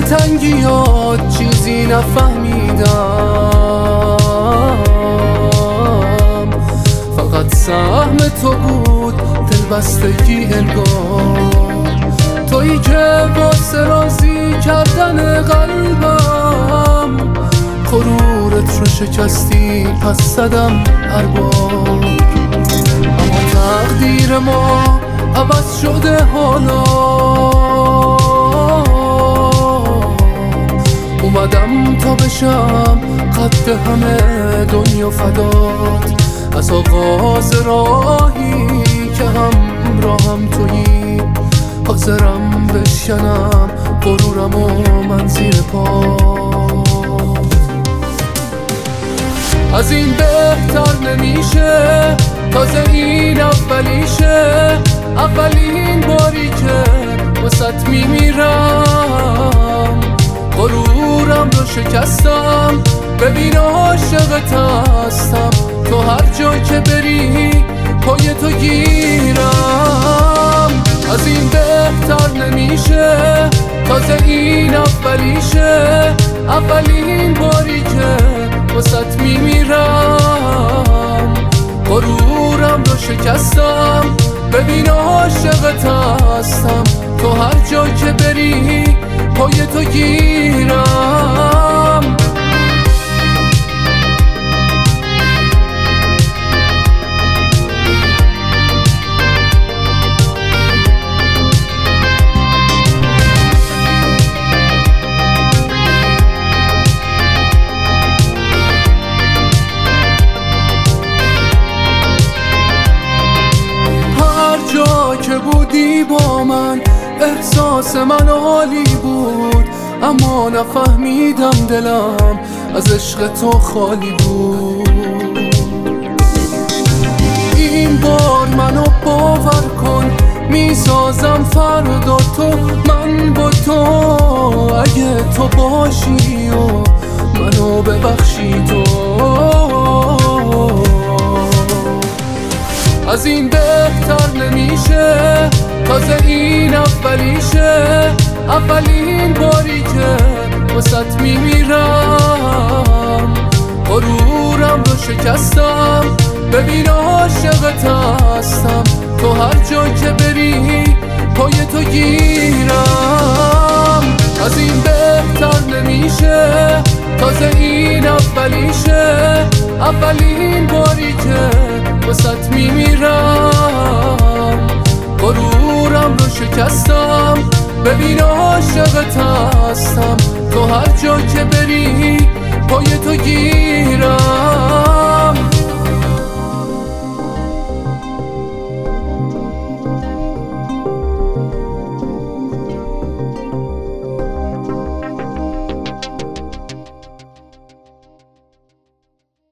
دلتنگیات چیزی نفهمیدم، فقط سهم تو بود دلبستگی انگار، تویی که واسه راضی کردن قلبم غرورت رو شکستی پس زدم هر بار. اما تقدیر ما عوض شده حالا، اومدم تا بشم قد همه دنیا فدات، از آغاز راهی که همراهم تویی، حاضرم بشکنم غرورم و من زیر پات. از این بهتر نمیشه، تازه این اولیشه، اولین باری که واسط میمیرم، غرورم رو شکستم، ببین عاشقت هستم، تو هر جا که بری پای تو گیرم. از این بهتر نمیشه، تازه این اولیشه، اولین باری که واسط میمیرم، غرورم رو شکستم، ببین عاشقت هستم، تو هر جا که بری پای تو گیرم. که بودی با من احساس من عالی بود، اما نفهمیدم دلم از عشق تو خالی بود. این بار منو باور کن، میسازم فردا تو، من با تو، اگه تو باشی و منو ببخشی تو. از این بهتر نمیشه، تازه این اولیشه، اولین باری که واسط میمیرم، غرورم رو شکستم، ببین عاشقت هستم، تو هر جا که بری پای تو گیرم. از این بهتر نمیشه، تازه این اولیشه، اولین باری که واسط میمیرم، غرورم رو شکستم، ببین عاشقت هستم، تو هر جا که بری پای تو